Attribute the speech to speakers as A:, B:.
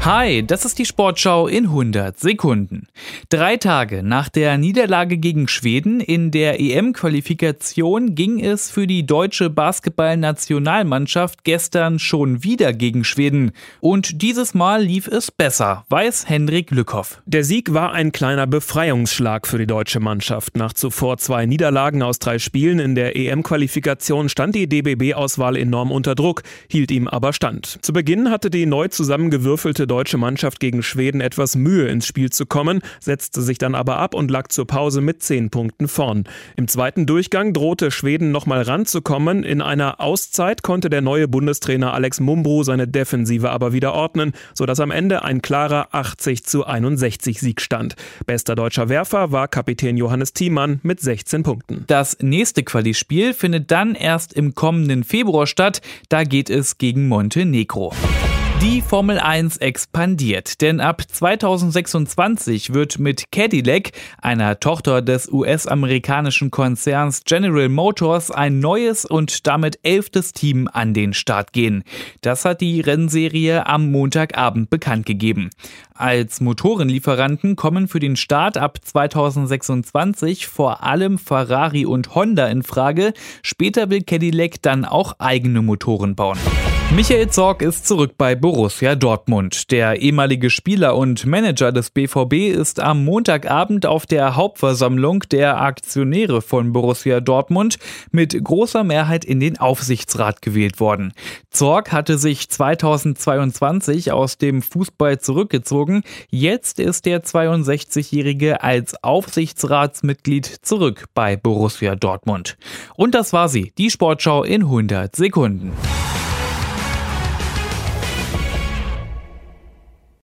A: Hi, das ist die Sportschau in 100 Sekunden. 3 Tage nach der Niederlage gegen Schweden in der EM-Qualifikation ging es für die deutsche Basketballnationalmannschaft gestern schon wieder gegen Schweden. Und dieses Mal lief es besser, weiß Hendrik Lückhoff.
B: Der Sieg war ein kleiner Befreiungsschlag für die deutsche Mannschaft. Nach zuvor 2 Niederlagen aus 3 Spielen in der EM-Qualifikation stand die DBB-Auswahl enorm unter Druck, hielt ihm aber stand. Zu Beginn hatte die neu zusammengewürfelte deutsche Mannschaft gegen Schweden etwas Mühe ins Spiel zu kommen, setzte sich dann aber ab und lag zur Pause mit 10 Punkten vorn. Im zweiten Durchgang drohte Schweden nochmal ranzukommen. In einer Auszeit konnte der neue Bundestrainer Alex Mumbrú seine Defensive aber wieder ordnen, sodass am Ende ein klarer 80:61 Sieg stand. Bester deutscher Werfer war Kapitän Johannes Thiemann mit 16 Punkten.
A: Das nächste Quali-Spiel findet dann erst im kommenden Februar statt. Da geht es gegen Montenegro. Die Formel 1 expandiert, denn ab 2026 wird mit Cadillac, einer Tochter des US-amerikanischen Konzerns General Motors, ein neues und damit 11. Team an den Start gehen. Das hat die Rennserie am Montagabend bekannt gegeben. Als Motorenlieferanten kommen für den Start ab 2026 vor allem Ferrari und Honda in Frage. Später will Cadillac dann auch eigene Motoren bauen. Michael Zorc ist zurück bei Borussia Dortmund. Der ehemalige Spieler und Manager des BVB ist am Montagabend auf der Hauptversammlung der Aktionäre von Borussia Dortmund mit großer Mehrheit in den Aufsichtsrat gewählt worden. Zorc hatte sich 2022 aus dem Fußball zurückgezogen. Jetzt ist der 62-Jährige als Aufsichtsratsmitglied zurück bei Borussia Dortmund. Und das war sie, die Sportschau in 100 Sekunden.